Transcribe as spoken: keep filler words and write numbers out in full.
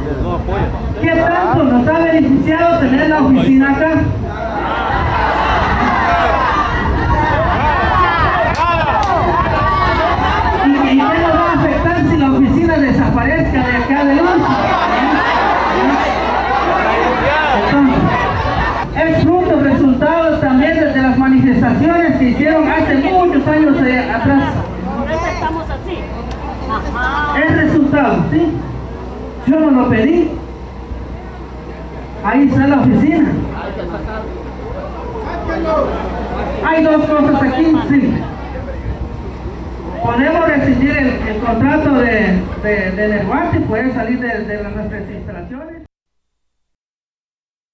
¿Qué tanto nos ha beneficiado tener la oficina acá? ¿Y, y qué nos va a afectar si la oficina desaparezca de acá de luz? Entonces, es fruto, resultado también de las manifestaciones que hicieron hace muchos años eh, atrás. Por eso estamos así. Ajá. Es resultado, ¿sí? Yo no lo pedí. Ahí está la oficina. Hay dos cosas aquí, sí. Podemos rescindir el, el contrato de, de, de Nervati, puede salir de, de nuestras instalaciones.